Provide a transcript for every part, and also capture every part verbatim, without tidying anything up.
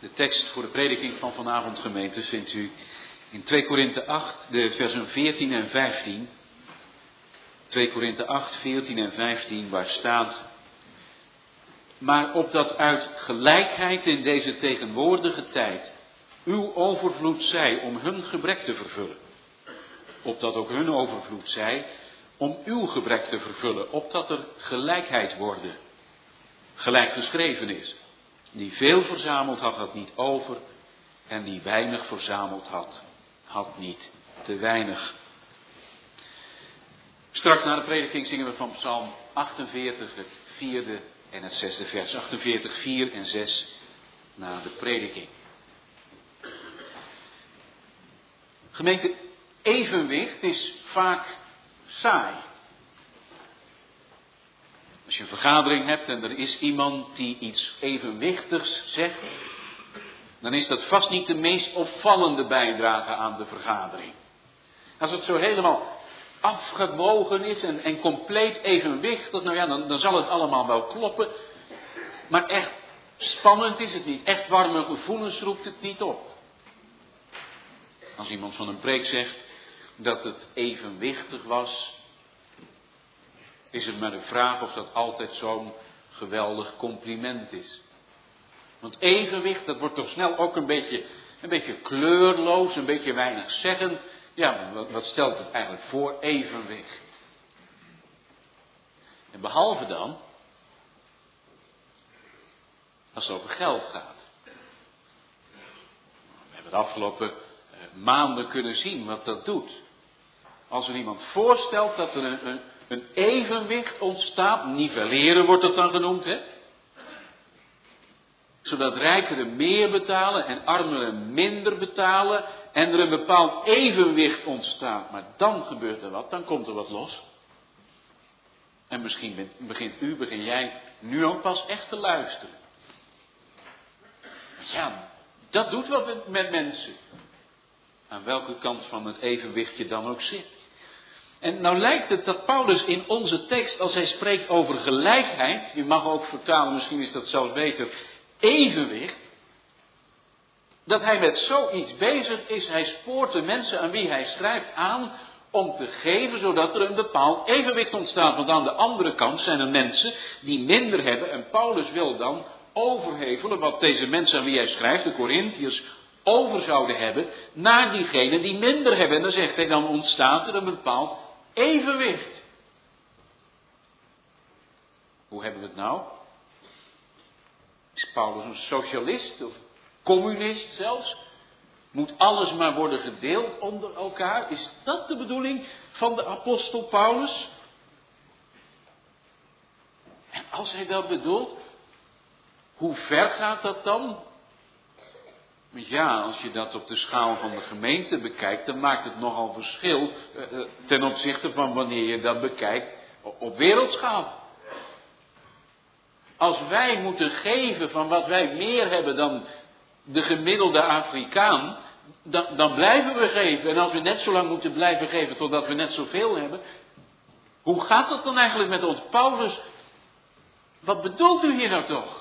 De tekst voor de prediking van vanavond, gemeente, vindt u in twee Korinthe acht, de versen veertien en vijftien. twee Korinthe acht, veertien en vijftien, waar staat: maar opdat uit gelijkheid in deze tegenwoordige tijd uw overvloed zij om hun gebrek te vervullen. Opdat ook hun overvloed zij om uw gebrek te vervullen. Opdat er gelijkheid worden. Gelijk geschreven is. Die veel verzameld had, had niet over. En die weinig verzameld had, had niet te weinig. Straks na de prediking zingen we van Psalm achtenveertig, het vierde en het zesde vers. achtenveertig, vier en zes na de prediking. Gemeente, evenwicht is vaak saai. Als je een vergadering hebt en er is iemand die iets evenwichtigs zegt, dan is dat vast niet de meest opvallende bijdrage aan de vergadering. Als het zo helemaal afgewogen is en, en compleet evenwichtig, nou ja, dan, dan zal het allemaal wel kloppen. Maar echt spannend is het niet. Echt warme gevoelens roept het niet op. Als iemand van een preek zegt dat het evenwichtig was, is het maar de vraag of dat altijd zo'n geweldig compliment is. Want evenwicht, dat wordt toch snel ook een beetje, een beetje kleurloos, een beetje weinigzeggend. Ja, wat, wat stelt het eigenlijk voor, evenwicht? En behalve dan, als het over geld gaat. We hebben de afgelopen eh, maanden kunnen zien wat dat doet. Als er iemand voorstelt dat er een, een, een evenwicht ontstaat, nivelleren wordt dat dan genoemd, hè? Zodat rijkeren meer betalen en armeren minder betalen en er een bepaald evenwicht ontstaat. Maar dan gebeurt er wat, dan komt er wat los. En misschien begint u, begin jij nu ook pas echt te luisteren. Ja, dat doet wat met mensen. Aan welke kant van het evenwicht je dan ook zit. En nou lijkt het dat Paulus in onze tekst, als hij spreekt over gelijkheid, je mag ook vertalen, misschien is dat zelfs beter, evenwicht, dat hij met zoiets bezig is. Hij spoort de mensen aan wie hij schrijft aan om te geven, zodat er een bepaald evenwicht ontstaat. Want aan de andere kant zijn er mensen die minder hebben en Paulus wil dan overhevelen wat deze mensen aan wie hij schrijft, de Korinthiërs, over zouden hebben, naar diegenen die minder hebben. En dan zegt hij, dan ontstaat er een bepaald evenwicht. Hoe hebben we het nou? Is Paulus een socialist of communist zelfs? Moet alles maar worden gedeeld onder elkaar? Is dat de bedoeling van de apostel Paulus? En als hij dat bedoelt, hoe ver gaat dat dan? Ja, als je dat op de schaal van de gemeente bekijkt, dan maakt het nogal verschil eh, ten opzichte van wanneer je dat bekijkt op wereldschaal. Als wij moeten geven van wat wij meer hebben dan de gemiddelde Afrikaan, dan, dan blijven we geven. En als we net zo lang moeten blijven geven totdat we net zoveel hebben, hoe gaat dat dan eigenlijk met ons? Paulus, wat bedoelt u hier nou toch?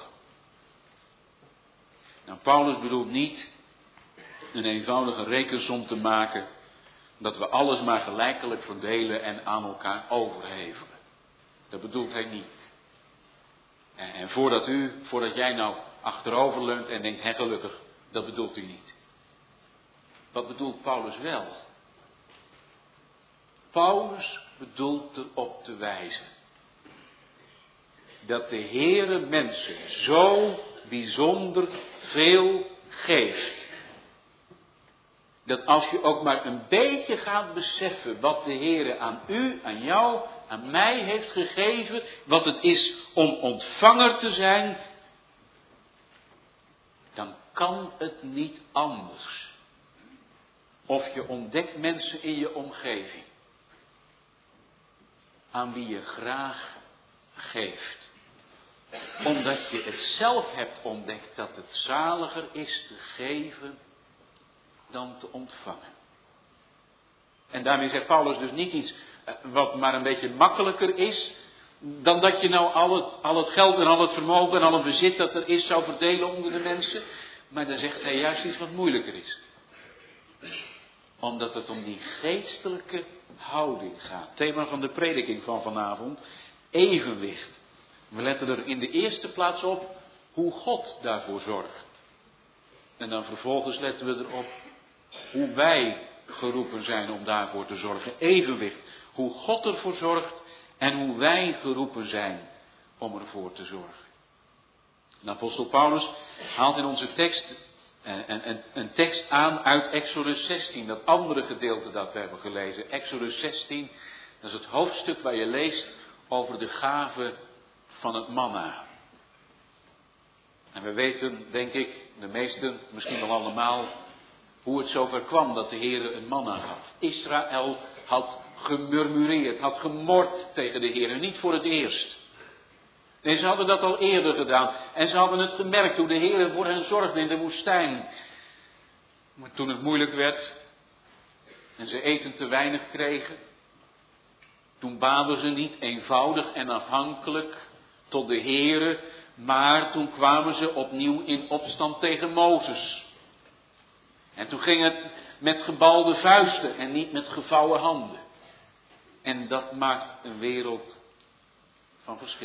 Nou, Paulus bedoelt niet een eenvoudige rekensom te maken, dat we alles maar gelijkelijk verdelen en aan elkaar overhevelen. Dat bedoelt hij niet. En, en voordat u, voordat jij nou achterover leunt en denkt, hé gelukkig, dat bedoelt u niet. Wat bedoelt Paulus wel? Paulus bedoelt erop te wijzen dat de Heere mensen zo bijzonder veel geeft. Dat als je ook maar een beetje gaat beseffen wat de Heere aan u, aan jou, aan mij heeft gegeven, wat het is om ontvanger te zijn, dan kan het niet anders. Of je ontdekt mensen in je omgeving, aan wie je graag geeft. Omdat je het zelf hebt ontdekt dat het zaliger is te geven dan te ontvangen. En daarmee zegt Paulus dus niet iets wat maar een beetje makkelijker is dan dat je nou al het, al het geld en al het vermogen en al het bezit dat er is zou verdelen onder de mensen. Maar dan zegt hij juist iets wat moeilijker is. Omdat het om die geestelijke houding gaat. Thema van de prediking van vanavond. Evenwicht. We letten er in de eerste plaats op hoe God daarvoor zorgt. En dan vervolgens letten we erop hoe wij geroepen zijn om daarvoor te zorgen. Evenwicht. Hoe God ervoor zorgt en hoe wij geroepen zijn om ervoor te zorgen. En apostel Paulus haalt in onze tekst een, een, een tekst aan uit Exodus zestien. Dat andere gedeelte dat we hebben gelezen. Exodus zestien, dat is het hoofdstuk waar je leest over de gave van het manna. En we weten, denk ik, de meesten, misschien wel allemaal, hoe het zover kwam dat de Heer een manna gaf. Israël had gemurmureerd, had gemord tegen de Heer. Niet voor het eerst. Nee, ze hadden dat al eerder gedaan. En ze hadden het gemerkt hoe de Heer voor hen zorgde in de woestijn. Maar toen het moeilijk werd en ze eten te weinig kregen, toen baden ze niet eenvoudig en afhankelijk tot de Heer, maar toen kwamen ze opnieuw in opstand tegen Mozes. En toen ging het met gebalde vuisten en niet met gevouwen handen. En dat maakt een wereld van verschil.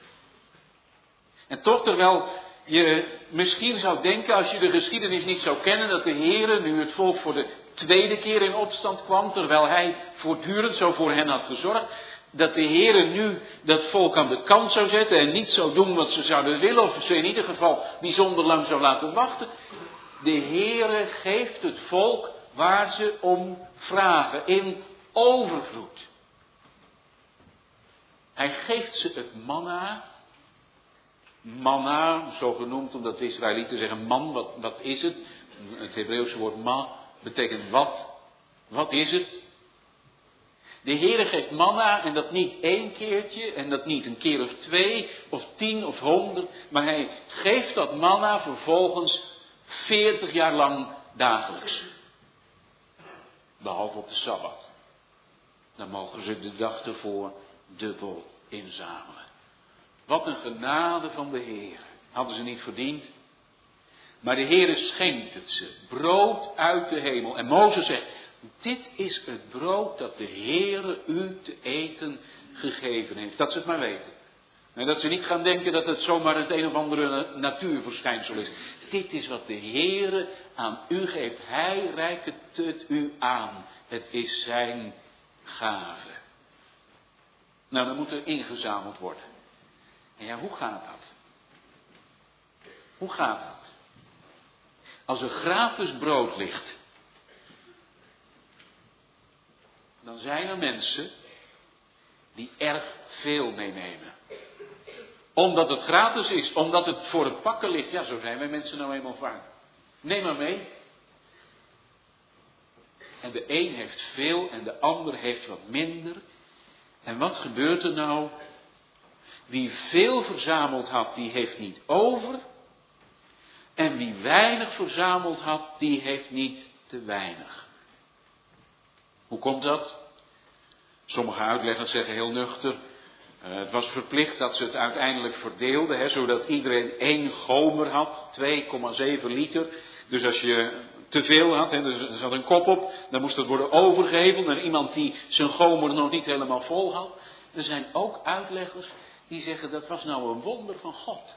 En toch, terwijl je misschien zou denken, als je de geschiedenis niet zou kennen, dat de Heere nu het volk voor de tweede keer in opstand kwam, terwijl hij voortdurend zo voor hen had gezorgd, dat de Heere nu dat volk aan de kant zou zetten en niet zou doen wat ze zouden willen, of ze in ieder geval bijzonder lang zou laten wachten. De Heere geeft het volk waar ze om vragen, in overvloed. Hij geeft ze het manna. Manna, zo genoemd omdat de Israëlieten zeggen man, wat, wat is het? Het Hebreeuwse woord ma betekent wat. Wat is het? De Heere geeft manna en dat niet één keertje en dat niet een keer of twee of tien of honderd. Maar hij geeft dat manna vervolgens veertig jaar lang dagelijks. Behalve op de Sabbat. Dan mogen ze de dag ervoor dubbel inzamelen. Wat een genade van de Heer. Hadden ze niet verdiend. Maar de Heer schenkt het ze. Brood uit de hemel. En Mozes zegt, dit is het brood dat de Heer u te eten gegeven heeft. Dat ze het maar weten. En dat ze niet gaan denken dat het zomaar het een of andere natuurverschijnsel is. Dit is wat de Heer aan u geeft. Hij reikt het u aan. Het is zijn gave. Nou, dan moet er ingezameld worden. En ja, hoe gaat dat? Hoe gaat dat? Als er gratis brood ligt, dan zijn er mensen die erg veel meenemen. Omdat het gratis is, omdat het voor het pakken ligt. Ja, zo zijn wij mensen nou eenmaal vaak. Neem maar mee. En de een heeft veel en de ander heeft wat minder. En wat gebeurt er nou? Wie veel verzameld had, die heeft niet over. En wie weinig verzameld had, die heeft niet te weinig. Hoe komt dat? Sommige uitleggers zeggen heel nuchter. Uh, het was verplicht dat ze het uiteindelijk verdeelden, hè, zodat iedereen één gomer had, twee komma zeven liter. Dus als je te veel had, hè, er zat een kop op, dan moest het worden overgeheveld naar iemand die zijn gomer nog niet helemaal vol had. Er zijn ook uitleggers die zeggen dat was nou een wonder van God.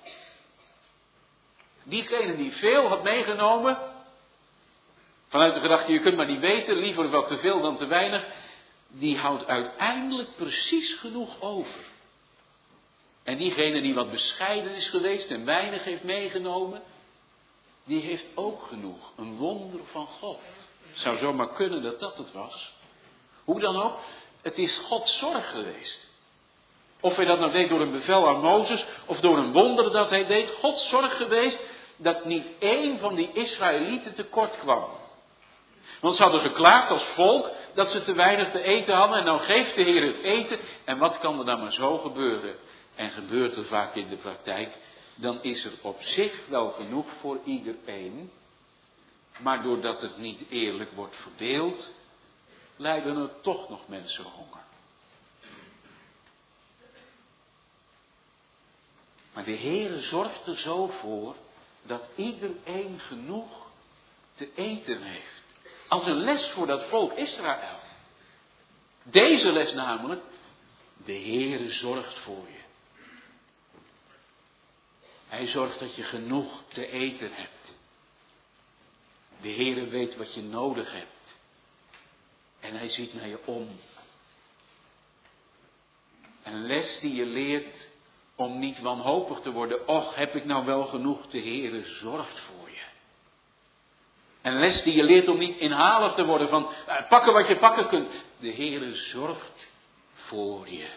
Diegene die veel had meegenomen, vanuit de gedachte je kunt maar niet weten, liever wat te veel dan te weinig, die houdt uiteindelijk precies genoeg over. En diegene die wat bescheiden is geweest en weinig heeft meegenomen, die heeft ook genoeg. Een wonder van God. Het zou zomaar kunnen dat dat het was. Hoe dan ook, het is Gods zorg geweest. Of hij dat nou deed door een bevel aan Mozes, of door een wonder dat hij deed. Gods zorg geweest dat niet één van die Israëlieten tekort kwam. Want ze hadden geklaagd als volk dat ze te weinig te eten hadden. En nou geeft de Heer het eten. En wat kan er dan maar zo gebeuren? En gebeurt er vaak in de praktijk. Dan is er op zich wel genoeg voor iedereen. Maar doordat het niet eerlijk wordt verdeeld, lijden er toch nog mensen honger. Maar de Heere zorgt er zo voor dat iedereen genoeg te eten heeft. Als een les voor dat volk Israël. Deze les namelijk, de Heere zorgt voor je. Hij zorgt dat je genoeg te eten hebt. De Heere weet wat je nodig hebt. En hij ziet naar je om. Een les die je leert om niet wanhopig te worden. Och, heb ik nou wel genoeg? De Heere zorgt voor je. Een les die je leert om niet inhalig te worden van uh, pakken wat je pakken kunt. De Heere zorgt voor je.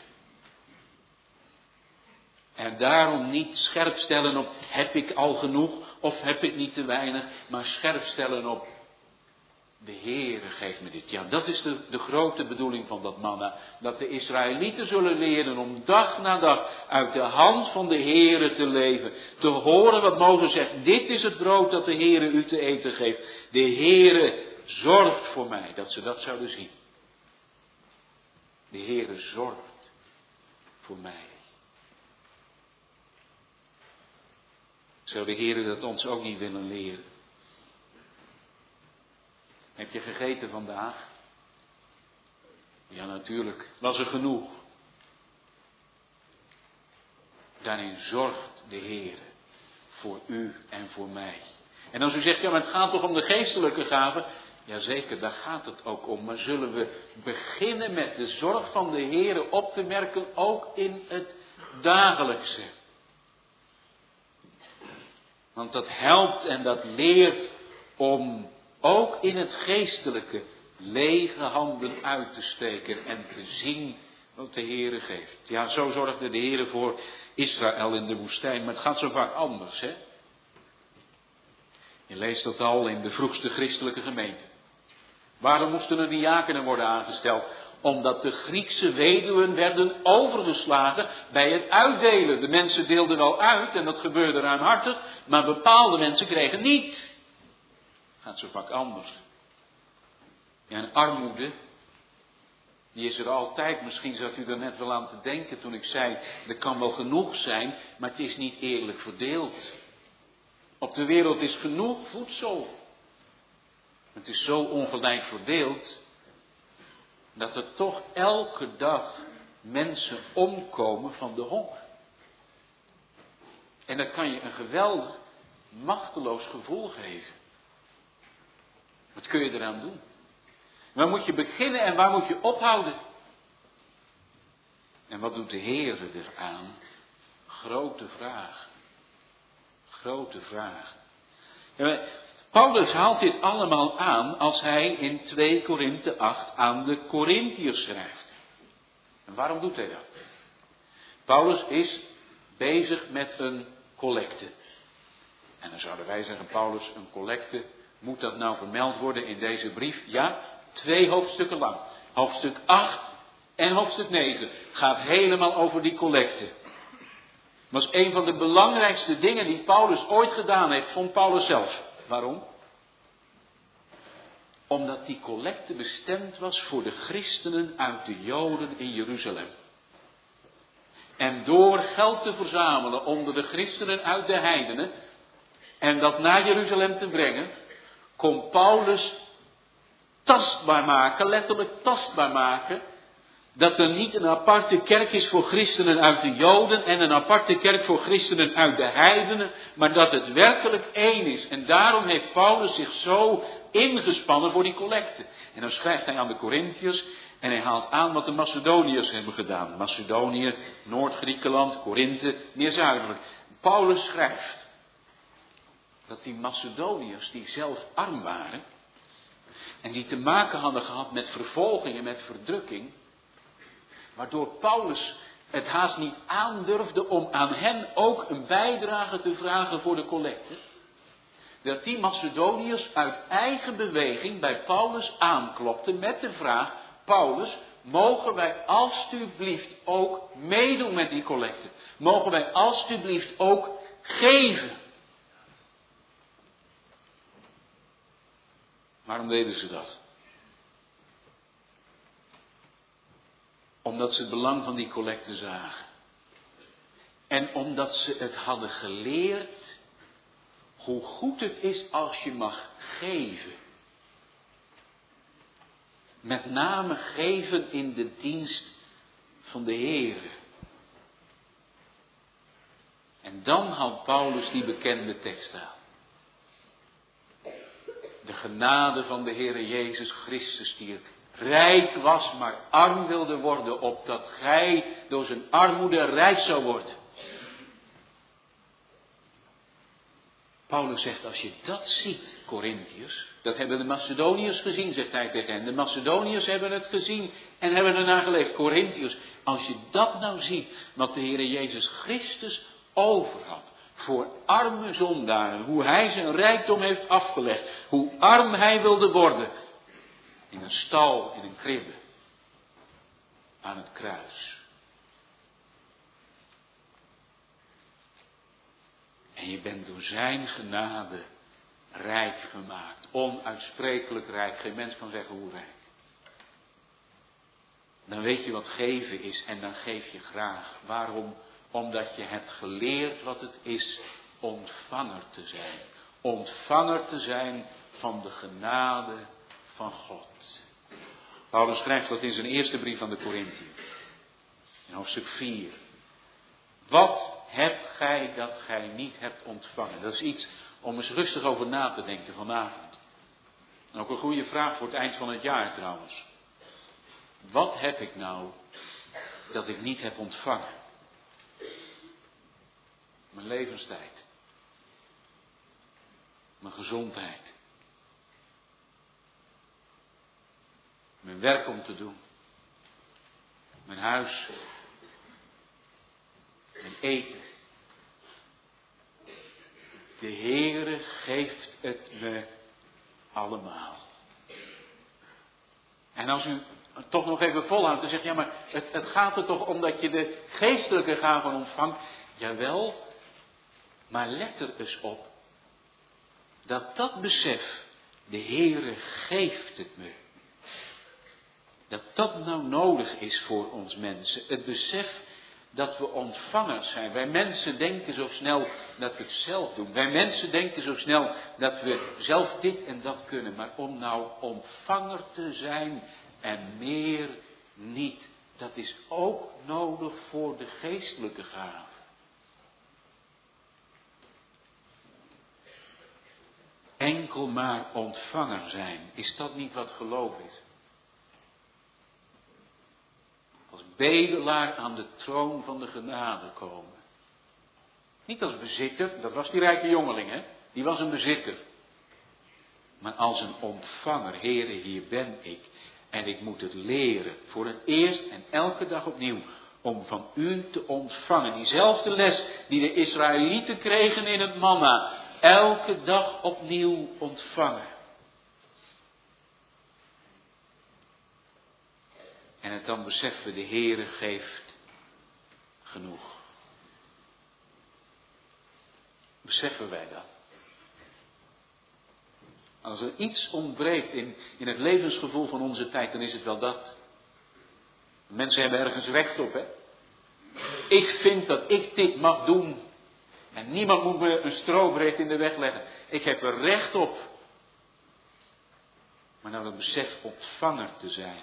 En daarom niet scherp stellen op heb ik al genoeg of heb ik niet te weinig. Maar scherp stellen op de Heere geeft me dit. Ja, dat is de, de grote bedoeling van dat manna. Dat de Israëlieten zullen leren om dag na dag uit de hand van de Heere te leven. Te horen wat Mozes zegt. Dit is het brood dat de Heere u te eten geeft. De Heere zorgt voor mij. Dat ze dat zouden zien. De Heere zorgt voor mij. Zou de Heere dat ons ook niet willen leren? Heb je gegeten vandaag? Ja, natuurlijk. Was er genoeg? Daarin zorgt de Heere voor u en voor mij. En als u zegt, ja, maar het gaat toch om de geestelijke gaven? Jazeker, daar gaat het ook om. Maar zullen we beginnen met de zorg van de Heere op te merken, ook in het dagelijkse? Want dat helpt en dat leert om ook in het geestelijke lege handen uit te steken en te zien wat de Heere geeft. Ja, zo zorgde de Heere voor Israël in de woestijn, maar het gaat zo vaak anders, hè? Je leest dat al in de vroegste christelijke gemeente. Waarom moesten er diakenen worden aangesteld? Omdat de Griekse weduwen werden overgeslagen bij het uitdelen. De mensen deelden wel uit en dat gebeurde ruimhartig, maar bepaalde mensen kregen niet. Gaat zo vaak anders. Ja, en armoede, die is er altijd. Misschien zat u er net wel aan te denken toen ik zei, er kan wel genoeg zijn, maar het is niet eerlijk verdeeld. Op de wereld is genoeg voedsel. Het is zo ongelijk verdeeld, dat er toch elke dag mensen omkomen van de honger. En dat kan je een geweldig, machteloos gevoel geven. Wat kun je eraan doen? Waar moet je beginnen en waar moet je ophouden? En wat doet de Heer eraan? Grote vraag. Grote vraag. Ja, Paulus haalt dit allemaal aan als hij in twee Korinthe acht aan de Korinthiërs schrijft. En waarom doet hij dat? Paulus is bezig met een collecte. En dan zouden wij zeggen, Paulus, een collecte, moet dat nou vermeld worden in deze brief? Ja, twee hoofdstukken lang. Hoofdstuk acht en hoofdstuk negen gaat helemaal over die collecte. Dat was een van de belangrijkste dingen die Paulus ooit gedaan heeft, vond Paulus zelf. Waarom? Omdat die collecte bestemd was voor de christenen uit de Joden in Jeruzalem. En door geld te verzamelen onder de christenen uit de heidenen en dat naar Jeruzalem te brengen, kon Paulus tastbaar maken, letterlijk tastbaar maken, dat er niet een aparte kerk is voor christenen uit de Joden en een aparte kerk voor christenen uit de heidenen, maar dat het werkelijk één is. En daarom heeft Paulus zich zo ingespannen voor die collecte. En dan schrijft hij aan de Korinthiërs en hij haalt aan wat de Macedoniërs hebben gedaan. Macedonië, Noord-Griekenland, Korinthe, meer zuidelijk. Paulus schrijft dat die Macedoniërs die zelf arm waren en die te maken hadden gehad met vervolging en met verdrukking, waardoor Paulus het haast niet aandurfde om aan hen ook een bijdrage te vragen voor de collecte. Dat die Macedoniërs uit eigen beweging bij Paulus aanklopten met de vraag, Paulus, mogen wij alstublieft ook meedoen met die collecte? Mogen wij alstublieft ook geven? Waarom deden ze dat? Omdat ze het belang van die collecte zagen. En omdat ze het hadden geleerd hoe goed het is als je mag geven. Met name geven in de dienst van de Heere. En dan haalt Paulus die bekende tekst aan. De genade van de Heere Jezus Christus die rijk was, maar arm wilde worden, opdat gij door zijn armoede rijk zou worden. Paulus zegt, als je dat ziet, Korintiërs, dat hebben de Macedoniërs gezien, zegt hij tegen hen. De Macedoniërs hebben het gezien en hebben ernaar geleefd. Korintiërs, als je dat nou ziet, wat de Heere Jezus Christus over had, voor arme zondaren, hoe hij zijn rijkdom heeft afgelegd, hoe arm hij wilde worden, in een stal, in een kribbe, aan het kruis. En je bent door zijn genade rijk gemaakt. Onuitsprekelijk rijk. Geen mens kan zeggen hoe rijk. Dan weet je wat geven is en dan geef je graag. Waarom? Omdat je hebt geleerd wat het is ontvanger te zijn. Ontvanger te zijn van de genade van God. Paulus schrijft dat in zijn eerste brief aan de Korintiërs. In hoofdstuk vier. Wat hebt gij dat gij niet hebt ontvangen? Dat is iets om eens rustig over na te denken vanavond. En ook een goede vraag voor het eind van het jaar trouwens. Wat heb ik nou dat ik niet heb ontvangen? Mijn levenstijd. Mijn gezondheid. Mijn werk om te doen. Mijn huis. Mijn eten. De Heere geeft het me allemaal. En als u toch nog even volhoudt en zegt, ja maar het, het gaat er toch om dat je de geestelijke gaven ontvangt. Jawel, maar let er eens op dat dat besef, de Heere geeft het me. Dat dat nou nodig is voor ons mensen. Het besef dat we ontvangers zijn. Wij mensen denken zo snel dat we het zelf doen. Wij mensen denken zo snel dat we zelf dit en dat kunnen. Maar om nou ontvanger te zijn en meer niet. Dat is ook nodig voor de geestelijke gaven. Enkel maar ontvanger zijn. Is dat niet wat geloof is? Als bedelaar aan de troon van de genade komen. Niet als bezitter, dat was die rijke jongeling, hè? Die was een bezitter. Maar als een ontvanger, Heere, hier ben ik. En ik moet het leren, voor het eerst en elke dag opnieuw, om van u te ontvangen. Diezelfde les die de Israëlieten kregen in het manna. Elke dag opnieuw ontvangen. En het dan beseffen, de Heere geeft genoeg. Beseffen wij dat? Als er iets ontbreekt in, in het levensgevoel van onze tijd, dan is het wel dat. Mensen hebben ergens recht op, hè. Ik vind dat ik dit mag doen. En niemand moet me een strobreed in de weg leggen. Ik heb er recht op. Maar nou dat besef ontvanger te zijn.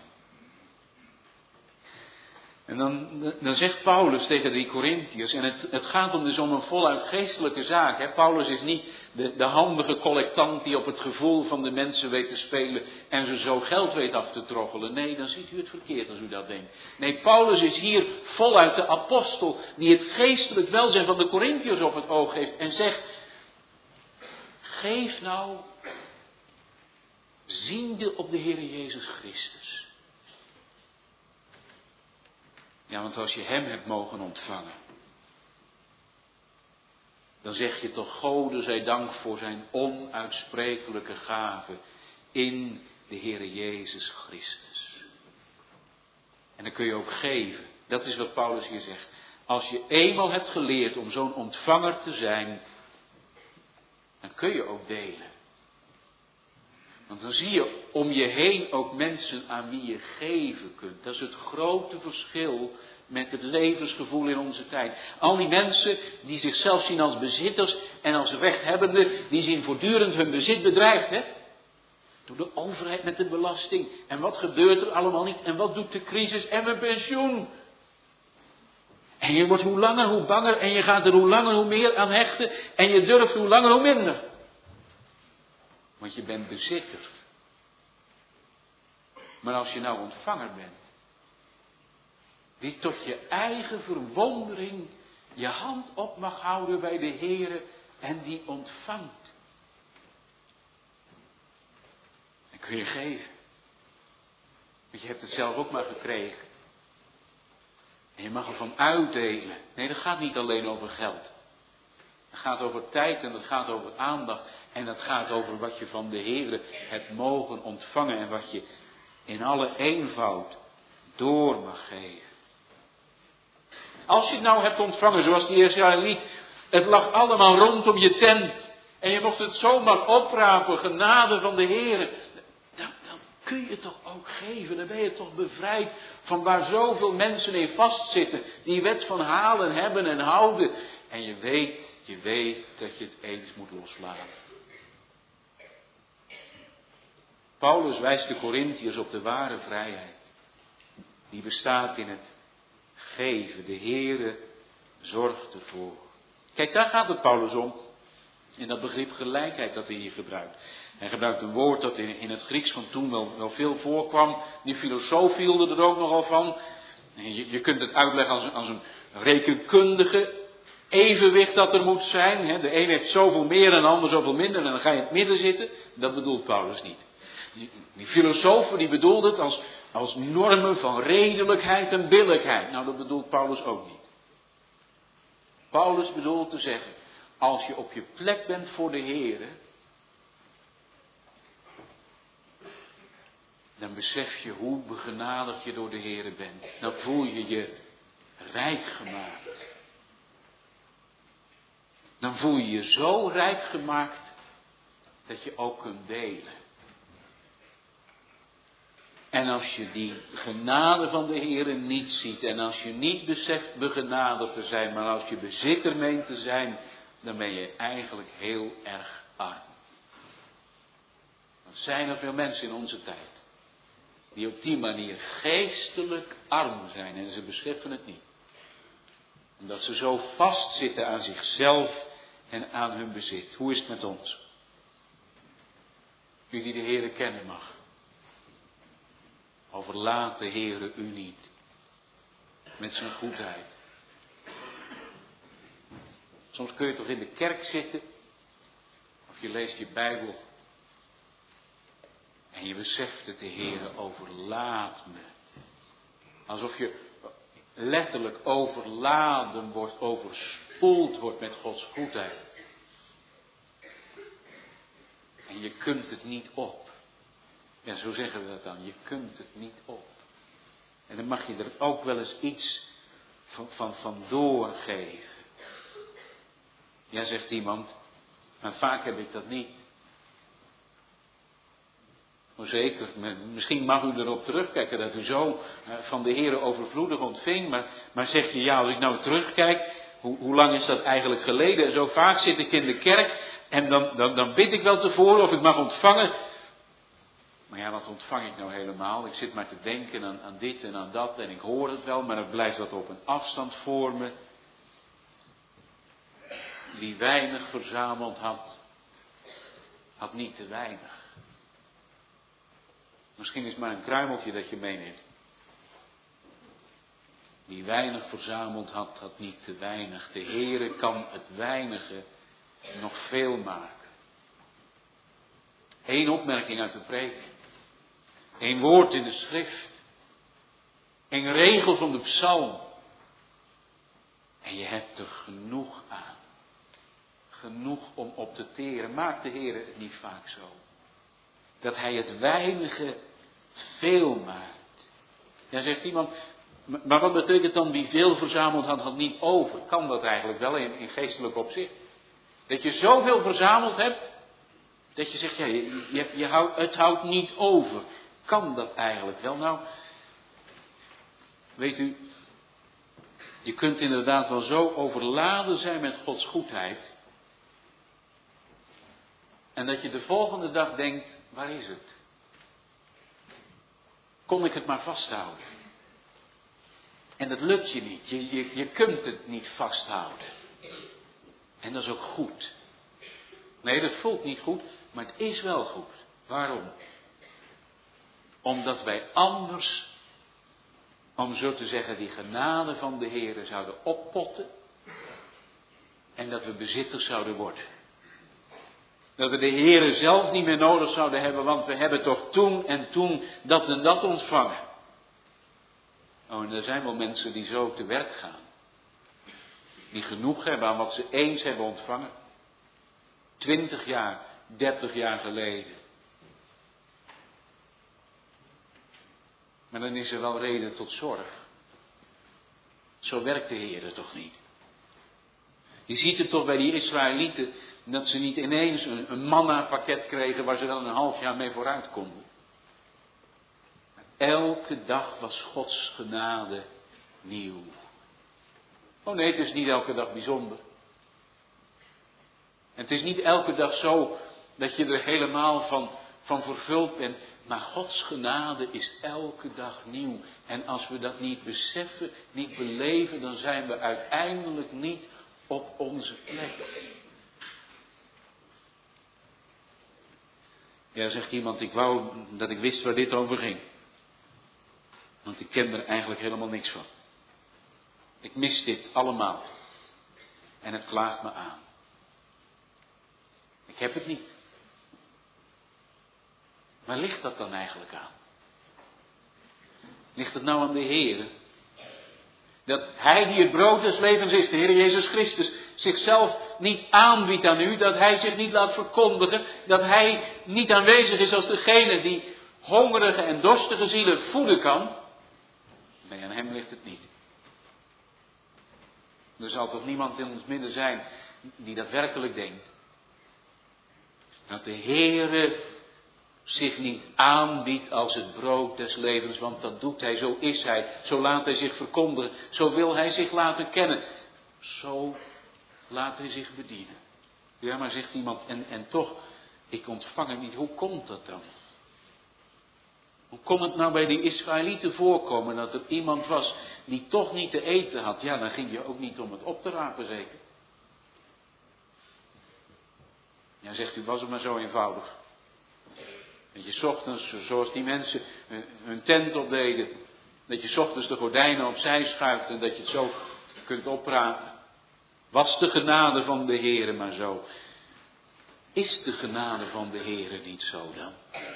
En dan, dan zegt Paulus tegen die Korintiërs, en het, het gaat om dus om een voluit geestelijke zaak. Hè? Paulus is niet de, de handige collectant die op het gevoel van de mensen weet te spelen en ze zo geld weet af te troggelen. Nee, dan ziet u het verkeerd als u dat denkt. Nee, Paulus is hier voluit de apostel die het geestelijk welzijn van de Korintiërs op het oog heeft en zegt, geef nou ziende op de Heere Jezus Christus. Ja, want als je hem hebt mogen ontvangen, dan zeg je toch, Gode zij dank voor zijn onuitsprekelijke gave in de Heere Jezus Christus. En dan kun je ook geven. Dat is wat Paulus hier zegt. Als je eenmaal hebt geleerd om zo'n ontvanger te zijn, dan kun je ook delen. Want dan zie je om je heen ook mensen aan wie je geven kunt. Dat is het grote verschil met het levensgevoel in onze tijd. Al die mensen die zichzelf zien als bezitters en als rechthebbenden, die zien voortdurend hun bezit bedreigd, hè? Door de overheid met de belasting. En wat gebeurt er allemaal niet? En wat doet de crisis? En mijn pensioen. En je wordt hoe langer hoe banger en je gaat er hoe langer hoe meer aan hechten en je durft hoe langer hoe minder. Want je bent bezitter. Maar als je nou ontvanger bent, die tot je eigen verwondering je hand op mag houden bij de Heere en die ontvangt. Dan kun je geven. Want je hebt het zelf ook maar gekregen. En je mag ervan uitdelen. Nee, dat gaat niet alleen over geld. Het gaat over tijd en het gaat over aandacht. En het gaat over wat je van de Heere hebt mogen ontvangen. En wat je in alle eenvoud door mag geven. Als je het nou hebt ontvangen zoals die Israëliet. Het lag allemaal rondom je tent. En je mocht het zomaar oprapen. Genade van de Heere. Dan, dan kun je het toch ook geven. Dan ben je toch bevrijd van waar zoveel mensen in vastzitten. Die wet van halen, hebben en houden. En je weet, je weet dat je het eens moet loslaten. Paulus wijst de Korintiërs op de ware vrijheid. Die bestaat in het geven. De Heere zorgt ervoor. Kijk, daar gaat het Paulus om. In dat begrip gelijkheid dat hij hier gebruikt. Hij gebruikt een woord dat in, in het Grieks van toen wel, wel veel voorkwam. Die filosoof hielden er ook nogal van. Je, je kunt het uitleggen als, als een rekenkundige evenwicht dat er moet zijn. Hè. De een heeft zoveel meer en de ander zoveel minder en dan ga je in het midden zitten. Dat bedoelt Paulus niet. Die, die filosofen die bedoelden het als, als normen van redelijkheid en billijkheid. Nou, dat bedoelt Paulus ook niet. Paulus bedoelt te zeggen, als je op je plek bent voor de Heere, dan besef je hoe begenadigd je door de Heere bent. Dan voel je je rijk gemaakt. Dan voel je je zo rijk gemaakt dat je ook kunt delen. En als je die genade van de Heere niet ziet en als je niet beseft begenadigd te zijn, maar als je bezitter meent te zijn, dan ben je eigenlijk heel erg arm. Er zijn er veel mensen in onze tijd die op die manier geestelijk arm zijn en ze beseffen het niet. Omdat ze zo vastzitten aan zichzelf en aan hun bezit. Hoe is het met ons? U die de Heere kennen mag. Overlaat de Heere u niet. Met zijn goedheid. Soms kun je toch in de kerk zitten. Of je leest je Bijbel. En je beseft het, de Heere overlaat me. Alsof je letterlijk overladen wordt, overspoeld wordt met Gods goedheid. En je kunt het niet op. Ja, zo zeggen we dat dan. Je kunt het niet op. En dan mag je er ook wel eens iets van, van, van doorgeven. Ja, zegt iemand, maar vaak heb ik dat niet. Maar zeker, misschien mag u erop terugkijken dat u zo van de Heere overvloedig ontving. Maar, maar zeg je, ja, als ik nou terugkijk, hoe, hoe lang is dat eigenlijk geleden? En zo vaak zit ik in de kerk en dan, dan, dan bid ik wel tevoren of ik mag ontvangen. Maar ja, wat ontvang ik nou helemaal? Ik zit maar te denken aan, aan dit en aan dat en ik hoor het wel, maar het blijft wat op een afstand voor me. Wie weinig verzameld had, had niet te weinig. Misschien is het maar een kruimeltje dat je meeneemt. Wie weinig verzameld had, had niet te weinig. De Heere kan het weinige nog veel maken. Eén opmerking uit de preek. Eén woord in de schrift. Eén regel van de psalm. En je hebt er genoeg aan. Genoeg om op te teren. Maakt de Heere het niet vaak zo? Dat hij het weinige veel maakt. Ja, zegt iemand, maar wat betekent dan wie veel verzameld had, had niet over? Kan dat eigenlijk wel in, in geestelijk opzicht? Dat je zoveel verzameld hebt, dat je zegt, ja, je, je, je houdt, het houdt niet over. Kan dat eigenlijk wel? Nou, weet u, Je kunt inderdaad wel zo overladen zijn met Gods goedheid. En dat je de volgende dag denkt, waar is het? Kon ik het maar vasthouden? En dat lukt je niet. Je, je, je kunt het niet vasthouden. En dat is ook goed. Nee, dat voelt niet goed, maar het is wel goed. Waarom? Omdat wij anders, om zo te zeggen, die genade van de Heer zouden oppotten. En dat we bezitters zouden worden. Dat we de Heer zelf niet meer nodig zouden hebben, want we hebben toch toen en toen dat en dat ontvangen. Oh, en er zijn wel mensen die zo te werk gaan. Die genoeg hebben aan wat ze eens hebben ontvangen. Twintig jaar, dertig jaar geleden. Maar dan is er wel reden tot zorg. Zo werkt de Heer toch niet. Je ziet het toch bij die Israëlieten, dat ze niet ineens een, een manna-pakket kregen waar ze dan een half jaar mee vooruit konden. Elke dag was Gods genade nieuw. Oh nee, het is niet elke dag bijzonder. En het is niet elke dag zo dat je er helemaal van, van vervuld bent. Maar Gods genade is elke dag nieuw. En als we dat niet beseffen, niet beleven, dan zijn we uiteindelijk niet op onze plek. Ja, zegt iemand, ik wou dat ik wist waar dit over ging. Want ik ken er eigenlijk helemaal niks van. Ik mis dit allemaal. En het klaagt me aan. Ik heb het niet. Waar ligt dat dan eigenlijk aan? Ligt het nou aan de Heer? Dat Hij die het brood des levens is, de Heer Jezus Christus, zichzelf niet aanbiedt aan u. Dat Hij zich niet laat verkondigen. Dat Hij niet aanwezig is als degene die hongerige en dorstige zielen voeden kan. Nee, aan Hem ligt het niet. Er zal toch niemand in ons midden zijn die dat werkelijk denkt. Dat de Heere zich niet aanbiedt als het brood des levens, want dat doet Hij, zo is Hij, zo laat Hij zich verkondigen, zo wil Hij zich laten kennen, zo laat Hij zich bedienen. Ja, maar zegt iemand, en, en toch, ik ontvang het niet, hoe komt dat dan? Hoe kon het nou bij die Israëlieten voorkomen dat er iemand was die toch niet te eten had? Ja, dan ging je ook niet om het op te rapen zeker. Ja, zegt u, was het maar zo eenvoudig. Dat je 's ochtends, zoals die mensen hun tent opdeden, dat je 's ochtends de gordijnen opzij schuift en dat je het zo kunt oprapen. Was de genade van de Heere maar zo? Is de genade van de Heere niet zo dan?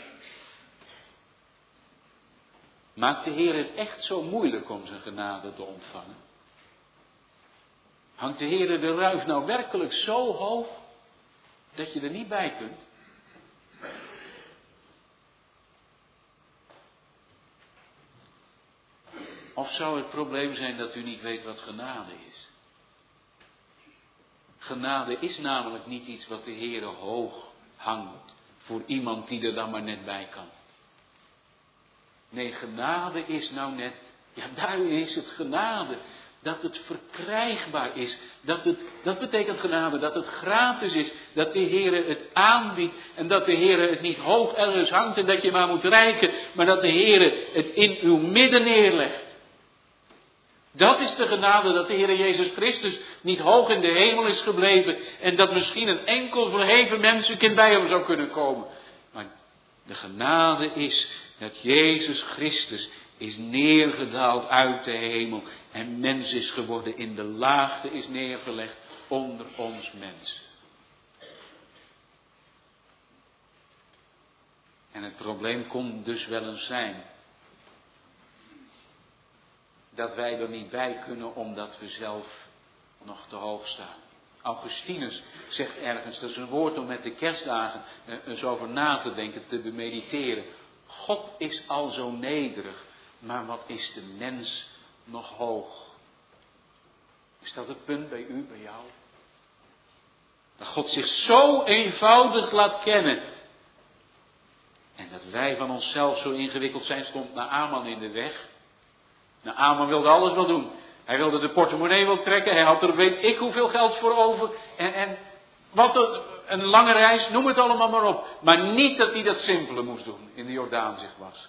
Maakt de Heer het echt zo moeilijk om zijn genade te ontvangen? Hangt de Heer de ruif nou werkelijk zo hoog dat je er niet bij kunt? Of zou het probleem zijn dat u niet weet wat genade is? Genade is namelijk niet iets wat de Heer hoog hangt voor iemand die er dan maar net bij kan. Nee, genade is nou net, ja daar is het genade, dat het verkrijgbaar is. Dat, het, dat betekent genade, dat het gratis is, dat de Heer het aanbiedt en dat de Heer het niet hoog ergens hangt en dat je maar moet reiken, maar dat de Heer het in uw midden neerlegt. Dat is de genade, dat de Heer Jezus Christus niet hoog in de hemel is gebleven en dat misschien een enkel verheven mensenkind bij hem zou kunnen komen. Maar de genade is dat Jezus Christus is neergedaald uit de hemel en mens is geworden, in de laagte is neergelegd onder ons mens. En het probleem kon dus wel eens zijn dat wij er niet bij kunnen omdat we zelf nog te hoog staan. Augustinus zegt ergens, dat is een woord om met de kerstdagen eens over na te denken, te bemediteren. God is al zo nederig, maar wat is de mens nog hoog? Is dat het punt bij u, bij jou? Dat God zich zo eenvoudig laat kennen. En dat wij van onszelf zo ingewikkeld zijn, stond Naaman in de weg. Naaman wilde alles wel doen. Hij wilde de portemonnee wel trekken. Hij had er weet ik hoeveel geld voor over. En, en wat een, een lange reis, noem het allemaal maar op. Maar niet dat hij dat simpele moest doen. In de Jordaan zich was.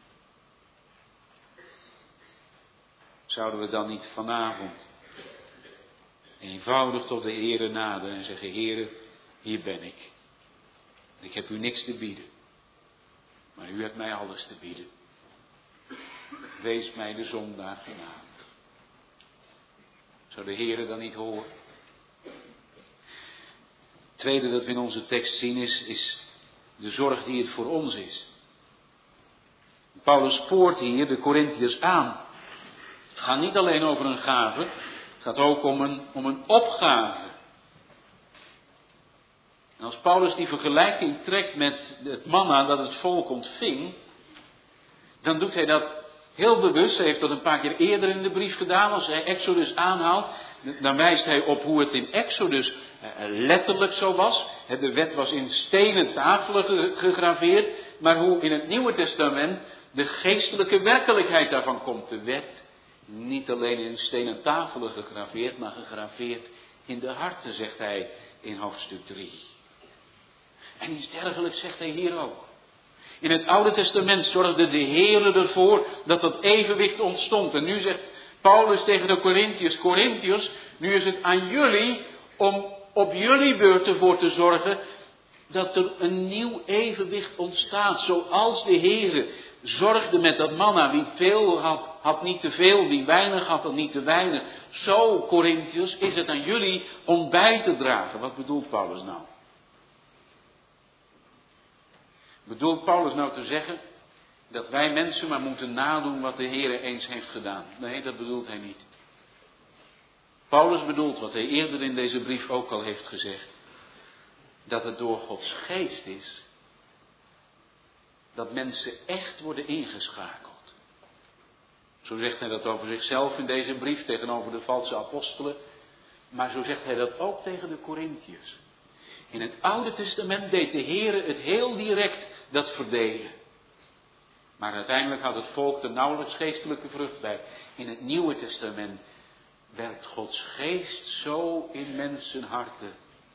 Zouden we dan niet vanavond eenvoudig tot de Heere naderen en zeggen: Heere, hier ben ik. Ik heb u niks te bieden. Maar u hebt mij alles te bieden. Wees mij de zondaar genaamd. Zou de Heere dan niet horen? Het tweede dat we in onze tekst zien is, is de zorg die het voor ons is. Paulus spoort hier de Korintiërs aan. Het gaat niet alleen over een gave, het gaat ook om een, om een opgave. En als Paulus die vergelijking trekt met het manna dat het volk ontving, dan doet hij dat heel bewust. Hij heeft dat een paar keer eerder in de brief gedaan. Als hij Exodus aanhaalt, dan wijst hij op hoe het in Exodus letterlijk zo was. De wet was in stenen tafelen gegraveerd, maar hoe in het Nieuwe Testament de geestelijke werkelijkheid daarvan komt. De wet niet alleen in stenen tafelen gegraveerd, maar gegraveerd in de harten, zegt hij in hoofdstuk drie. En iets dergelijks zegt hij hier ook. In het Oude Testament zorgde de Heere ervoor dat dat evenwicht ontstond. En nu zegt Paulus tegen de Korintiërs: Korintiërs, nu is het aan jullie om op jullie beurt ervoor te zorgen dat er een nieuw evenwicht ontstaat. Zoals de Heere zorgde met dat manna. Wie veel had, had niet te veel. Wie weinig had, had niet te weinig. Zo, Korintiërs, is het aan jullie om bij te dragen. Wat bedoelt Paulus nou? Bedoelt Paulus nou te zeggen dat wij mensen maar moeten nadoen wat de Heere eens heeft gedaan? Nee, dat bedoelt hij niet. Paulus bedoelt wat hij eerder in deze brief ook al heeft gezegd. Dat het door Gods geest is dat mensen echt worden ingeschakeld. Zo zegt hij dat over zichzelf in deze brief tegenover de valse apostelen. Maar zo zegt hij dat ook tegen de Korintiërs. In het Oude Testament deed de Heere het heel direct, dat verdelen. Maar uiteindelijk had het volk er nauwelijks geestelijke vrucht bij. In het Nieuwe Testament werkt Gods geest zo in mensenharten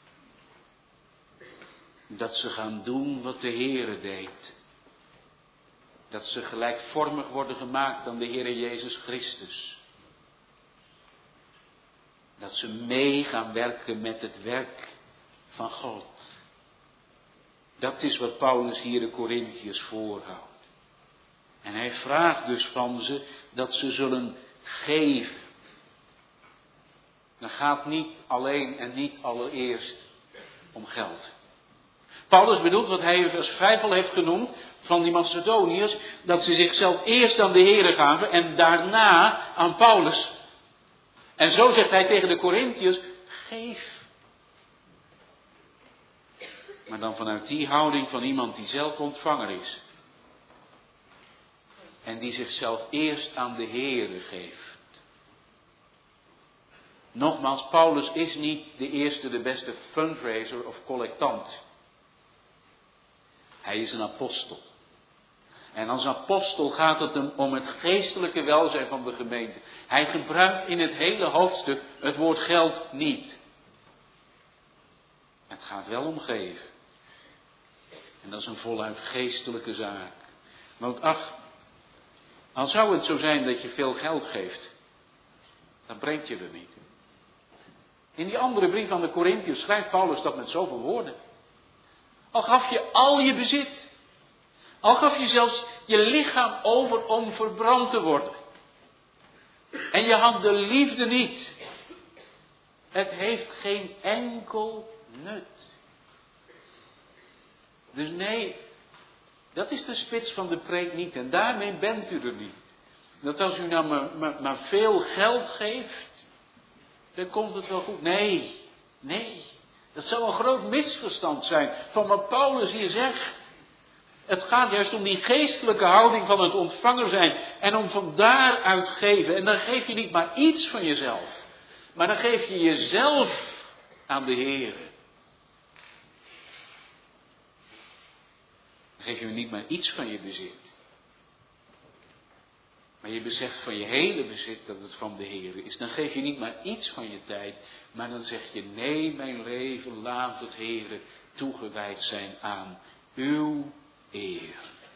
dat ze gaan doen wat de Heere deed. Dat ze gelijkvormig worden gemaakt aan de Heere Jezus Christus. Dat ze mee gaan werken met het werk van God. Dat is wat Paulus hier de Korintiërs voorhoudt. En hij vraagt dus van ze dat ze zullen geven. Dat gaat niet alleen en niet allereerst om geld. Paulus bedoelt wat hij in vers vijf al heeft genoemd van die Macedoniërs, dat ze zichzelf eerst aan de Heere gaven en daarna aan Paulus. En zo zegt hij tegen de Korintiërs: geef. Maar dan vanuit die houding van iemand die zelf ontvanger is. En die zichzelf eerst aan de Heere geeft. Nogmaals, Paulus is niet de eerste, de beste fundraiser of collectant. Hij is een apostel. En als apostel gaat het hem om het geestelijke welzijn van de gemeente. Hij gebruikt in het hele hoofdstuk het woord geld niet. Het gaat wel om geven. En dat is een voluit geestelijke zaak. Want ach, al zou het zo zijn dat je veel geld geeft, dan brengt je er niet. In die andere brief aan de Korintiërs schrijft Paulus dat met zoveel woorden. Al gaf je al je bezit, al gaf je zelfs je lichaam over om verbrand te worden. En je had de liefde niet. Het heeft geen enkel nut. Dus nee, dat is de spits van de preek niet. En daarmee bent u er niet. Dat als u nou maar, maar, maar veel geld geeft, dan komt het wel goed. Nee, nee. Dat zou een groot misverstand zijn van wat Paulus hier zegt. Het gaat juist om die geestelijke houding van het ontvanger zijn. En om van daaruit geven. En dan geef je niet maar iets van jezelf. Maar dan geef je jezelf aan de Heer. Dan geef je niet maar iets van je bezit. maar je beseft van je hele bezit dat het van de Heer is. Dan geef je niet maar iets van je tijd, maar dan zeg je, nee, mijn leven laat het Heer toegewijd zijn aan uw eer.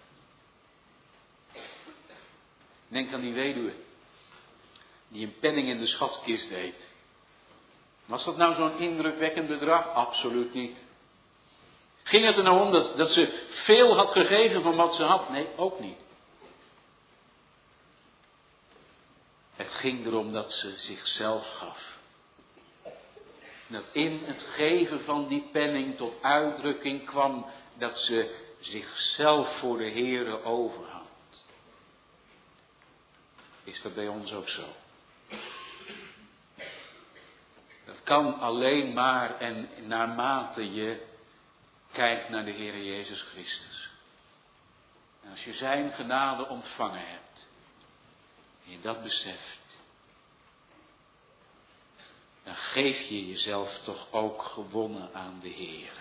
Denk aan die weduwe die een penning in de schatkist deed. Was dat nou zo'n indrukwekkend bedrag? Absoluut niet. Ging het er nou om dat, dat ze veel had gegeven van wat ze had? Nee, ook niet. Het ging erom dat ze zichzelf gaf. Dat in het geven van die penning tot uitdrukking kwam dat ze zichzelf voor de Heere overhad. Is dat bij ons ook zo? Dat kan alleen maar en naarmate je kijkt naar de Heere Jezus Christus. En als je zijn genade ontvangen hebt, en je dat beseft, dan geef je jezelf toch ook gewonnen aan de Heere.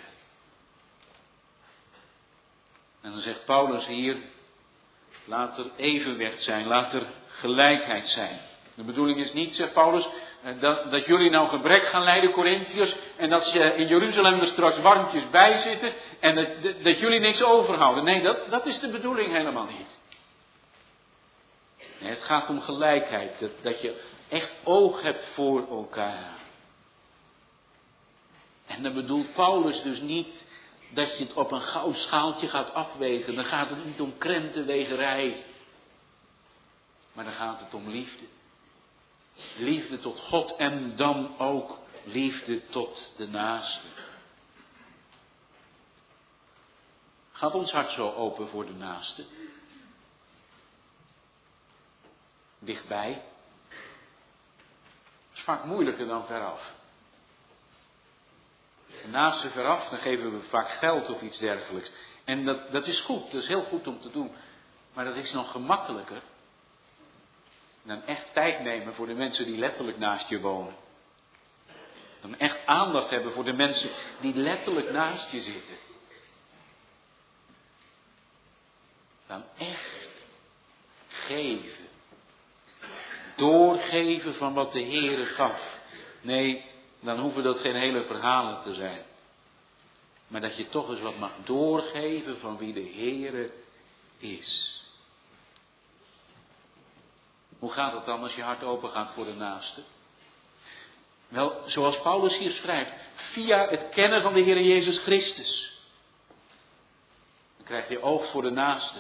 En dan zegt Paulus hier, laat er evenwicht zijn, laat er gelijkheid zijn. De bedoeling is niet, zegt Paulus, dat, dat jullie nou gebrek gaan lijden, Corinthiërs, en dat ze in Jeruzalem er straks warmpjes bij zitten en dat, dat jullie niks overhouden. Nee, dat, dat is de bedoeling helemaal niet. Nee, het gaat om gelijkheid, dat, dat je echt oog hebt voor elkaar. En dan bedoelt Paulus dus niet dat je het op een goudschaaltje gaat afwegen. Dan gaat het niet om krentenwegerij. Maar dan gaat het om liefde. Liefde tot God en dan ook liefde tot de naaste. Gaat ons hart zo open voor de naaste? Dichtbij? Dat is vaak moeilijker dan veraf. De naaste veraf, dan geven we vaak geld of iets dergelijks. En dat, dat is goed, dat is heel goed om te doen. Maar dat is nog gemakkelijker dan echt tijd nemen voor de mensen die letterlijk naast je wonen. Dan echt aandacht hebben voor de mensen die letterlijk naast je zitten. Dan echt geven. Doorgeven van wat de Heere gaf. Nee, dan hoeven dat geen hele verhalen te zijn. Maar dat je toch eens wat mag doorgeven van wie de Heere is. Hoe gaat het dan als je hart open gaat voor de naaste? Wel, zoals Paulus hier schrijft, via het kennen van de Heere Jezus Christus. Dan krijg je oog voor de naaste.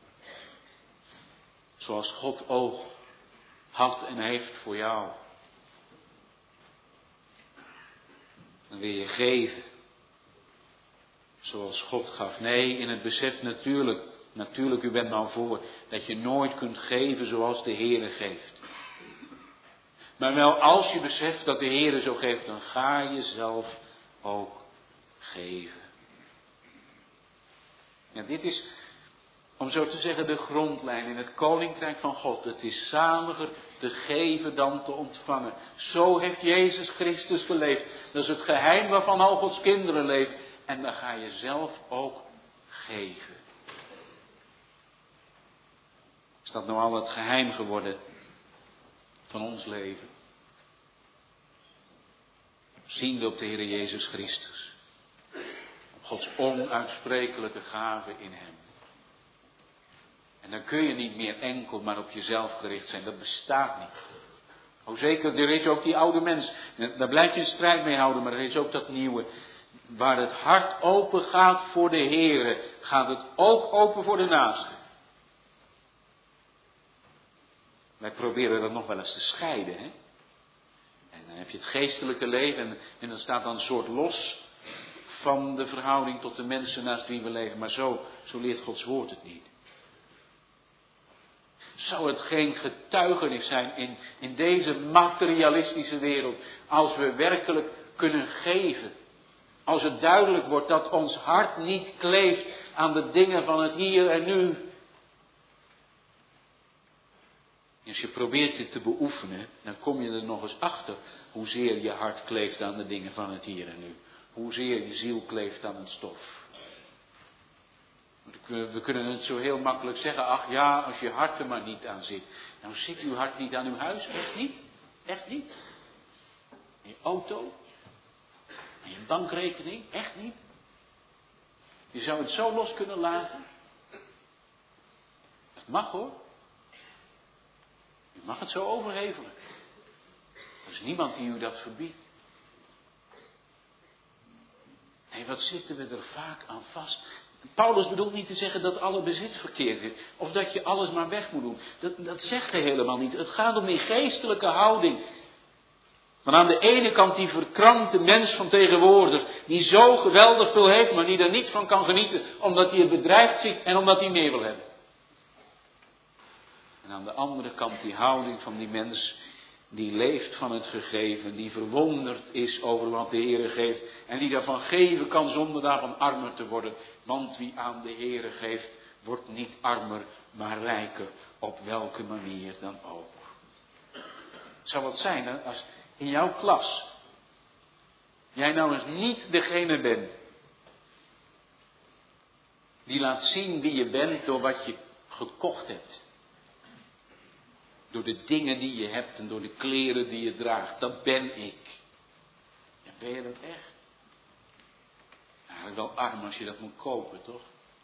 Zoals God oog had en heeft voor jou. Dan wil je geven. Zoals God gaf. Nee, in het besef natuurlijk. Natuurlijk, u bent nou voor. Dat je nooit kunt geven zoals de Heere geeft. Maar wel als je beseft dat de Heere zo geeft. Dan ga je zelf ook geven. Ja, dit is, om zo te zeggen, de grondlijn in het koninkrijk van God. Het is zaliger te geven dan te ontvangen. Zo heeft Jezus Christus geleefd. Dat is het geheim waarvan al Gods kinderen leven. En dan ga je zelf ook geven. Is dat nou al het geheim geworden van ons leven? Ziende op de Heer Jezus Christus. Op Gods onuitsprekelijke gave in hem. En dan kun je niet meer enkel maar op jezelf gericht zijn. Dat bestaat niet. Oh zeker, er is ook die oude mens. Daar blijf je een strijd mee houden, maar er is ook dat nieuwe. Waar het hart open gaat voor de Heere, gaat het ook open voor de naaste. Wij proberen dat nog wel eens te scheiden. Hè? En dan heb je het geestelijke leven en, en dat staat dan een soort los van de verhouding tot de mensen naast wie we leven. Maar zo, zo leert Gods woord het niet. Zou het geen getuigenis zijn in, in deze materialistische wereld, als we werkelijk kunnen geven? Als het duidelijk wordt dat ons hart niet kleeft aan de dingen van het hier en nu. Als je probeert dit te beoefenen, dan kom je er nog eens achter hoezeer je hart kleeft aan de dingen van het hier en nu. Hoezeer je ziel kleeft aan het stof. We kunnen het zo heel makkelijk zeggen, ach ja, als je hart er maar niet aan zit. Nou zit uw hart niet aan uw huis, echt niet. Echt niet. Aan je auto, aan je bankrekening, echt niet. Je zou het zo los kunnen laten. Dat mag hoor. Je mag het zo overhevelen. Er is niemand die u dat verbiedt. Nee, wat zitten we er vaak aan vast. Paulus bedoelt niet te zeggen dat alle bezit verkeerd is. Of dat je alles maar weg moet doen. Dat, dat zegt hij helemaal niet. Het gaat om die geestelijke houding. Maar aan de ene kant die verkrampte mens van tegenwoordig. Die zo geweldig veel heeft, maar die er niet van kan genieten. Omdat hij het bedreigd ziet en omdat hij meer wil hebben. En aan de andere kant die houding van die mens die leeft van het gegeven, die verwonderd is over wat de Heere geeft en die daarvan geven kan zonder daarvan armer te worden. Want wie aan de Heere geeft, wordt niet armer, maar rijker, op welke manier dan ook. Zou het zijn hè, als in jouw klas jij nou eens niet degene bent die laat zien wie je bent door wat je gekocht hebt. Door de dingen die je hebt en door de kleren die je draagt. Dat ben ik. Ja, ben je dat echt? Eigenlijk wel arm als je dat moet kopen, toch?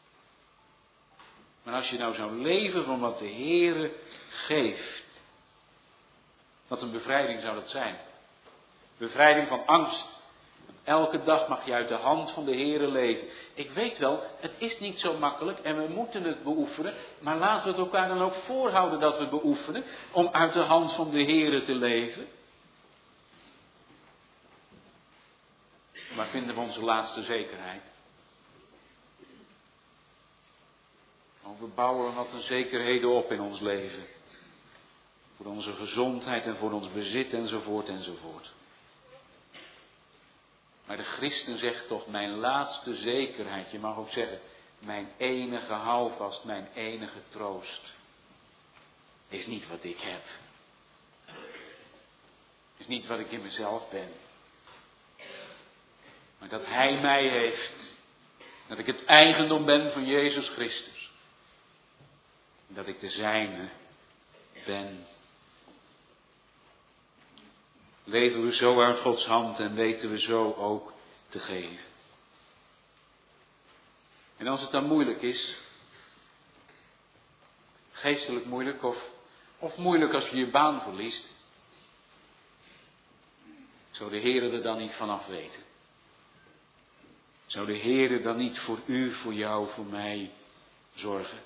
Maar als je nou zou leven van wat de Heere geeft. Wat een bevrijding zou dat zijn. Bevrijding van angst. Elke dag mag je uit de hand van de Heere leven. Ik weet wel, het is niet zo makkelijk en we moeten het beoefenen. Maar laten we het elkaar dan ook voorhouden dat we het beoefenen. Om uit de hand van de Heere te leven. Waar vinden we onze laatste zekerheid? We bouwen wat een zekerheden op in ons leven. Voor onze gezondheid en voor ons bezit enzovoort enzovoort. Maar de christen zegt toch, mijn laatste zekerheid, je mag ook zeggen, mijn enige houvast, mijn enige troost, is niet wat ik heb. Is niet wat ik in mezelf ben. Maar dat Hij mij heeft. Dat ik het eigendom ben van Jezus Christus. Dat ik de zijne ben. Leven we zo uit Gods hand en weten we zo ook te geven. En als het dan moeilijk is, geestelijk moeilijk of, of moeilijk als je je baan verliest, zou de Heere er dan niet vanaf weten? Zou de Heere dan niet voor u, voor jou, voor mij zorgen?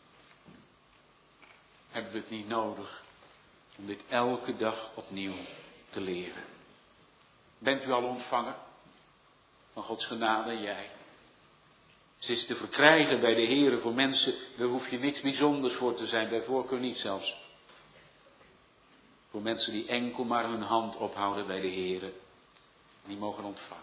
Hebben we het niet nodig om dit elke dag opnieuw te leren? Bent u al ontvangen van Gods genade, jij? Ze is te verkrijgen bij de Heere voor mensen, daar hoef je niks bijzonders voor te zijn, bij voorkeur niet zelfs. Voor mensen die enkel maar hun hand ophouden bij de Heere, en die mogen ontvangen.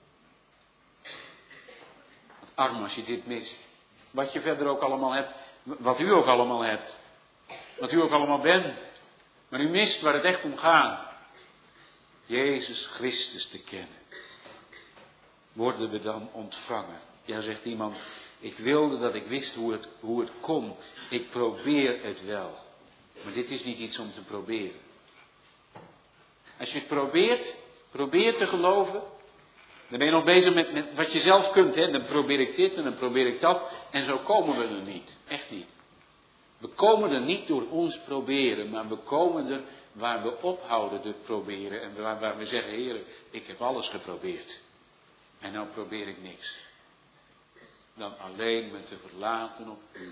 Wat arm als je dit mist. Wat je verder ook allemaal hebt, wat u ook allemaal hebt, wat u ook allemaal bent. Maar u mist waar het echt om gaat. Jezus Christus te kennen. Worden we dan ontvangen? Ja, zegt iemand, ik wilde dat ik wist hoe het, hoe het kon. Ik probeer het wel. Maar dit is niet iets om te proberen. Als je het probeert, probeert te geloven, dan ben je nog bezig met, met wat je zelf kunt. Hè? Dan probeer ik dit en dan probeer ik dat. En zo komen we er niet. Echt niet. We komen er niet door ons proberen, maar we komen er waar we ophouden te proberen. En waar, waar we zeggen, Heer, ik heb alles geprobeerd. En nou probeer ik niks. Dan alleen me te verlaten op u.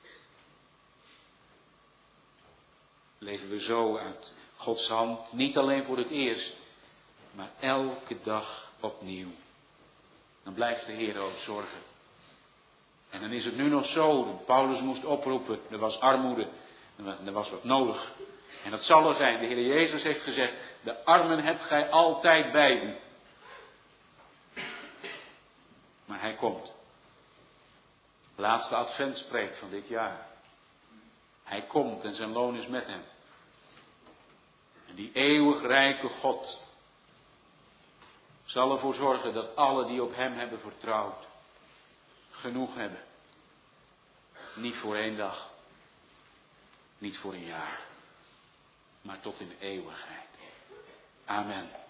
Leven we zo uit Gods hand, niet alleen voor het eerst, maar elke dag opnieuw. Dan blijft de Heer ook zorgen. En dan is het nu nog zo, Paulus moest oproepen, er was armoede, er was wat nodig. En dat zal er zijn, de Heer Jezus heeft gezegd, de armen hebt gij altijd bij u. Maar hij komt. De laatste adventspreek van dit jaar. Hij komt en zijn loon is met hem. En die eeuwig rijke God zal ervoor zorgen dat alle die op hem hebben vertrouwd, genoeg hebben. niet voor één dag, niet voor een jaar, maar tot in eeuwigheid. Amen.